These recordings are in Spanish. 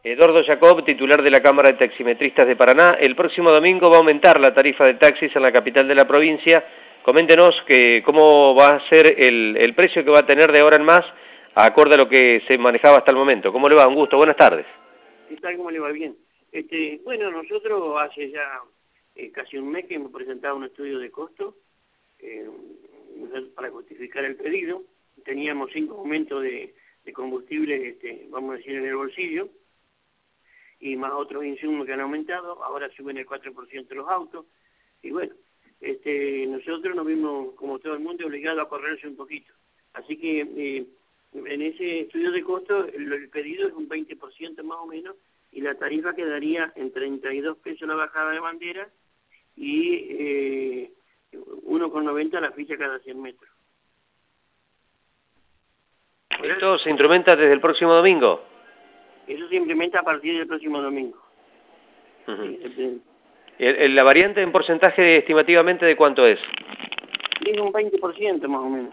Eduardo Jacob, titular de la Cámara de Taximetristas de Paraná. El próximo domingo va a aumentar la tarifa de taxis en la capital de la provincia. Coméntenos cómo va a ser el precio que va a tener de ahora en más, acorde a lo que se manejaba hasta el momento. ¿Cómo le va? Un gusto, buenas tardes. ¿Qué tal? ¿Cómo le va? Bien. Bueno, nosotros hace ya casi un mes que hemos presentado un estudio de costo para justificar el pedido. Teníamos 5 aumentos de combustible, vamos a decir, en el bolsillo, y más otros insumos que han aumentado. Ahora suben el 4% los autos, y bueno, nosotros nos vimos, como todo el mundo, obligados a correrse un poquito. Así que en ese estudio de costo el pedido es un 20% más o menos, y la tarifa quedaría en 32 pesos la bajada de bandera y 1,90 la ficha cada 100 metros. ¿Esto se instrumenta desde el próximo domingo? Eso se implementa a partir del próximo domingo. ¿La variante en porcentaje estimativamente de cuánto es? Es un 20% más o menos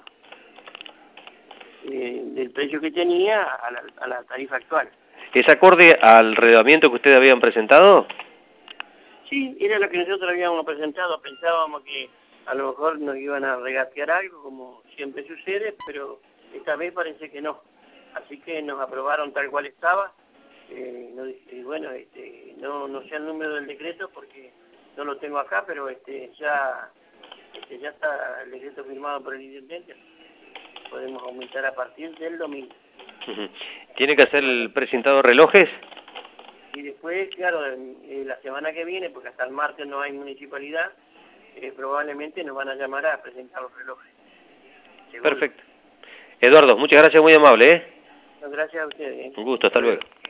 del precio que tenía a la tarifa actual. ¿Es acorde al redondamiento que ustedes habían presentado? Sí, era lo que nosotros habíamos presentado. Pensábamos que a lo mejor nos iban a regatear algo, como siempre sucede, pero esta vez parece que no. Así que nos aprobaron tal cual estaba. Bueno, no sé el número del decreto porque no lo tengo acá, pero ya está el decreto firmado por el intendente. Podemos aumentar a partir del domingo. ¿Tiene que hacer el presentado relojes? Y después, claro, la semana que viene, porque hasta el martes no hay municipalidad, probablemente nos van a llamar a presentar los relojes. Seguro. Perfecto. Eduardo, muchas gracias, muy amable, Gracias a ustedes. Un gusto, hasta luego.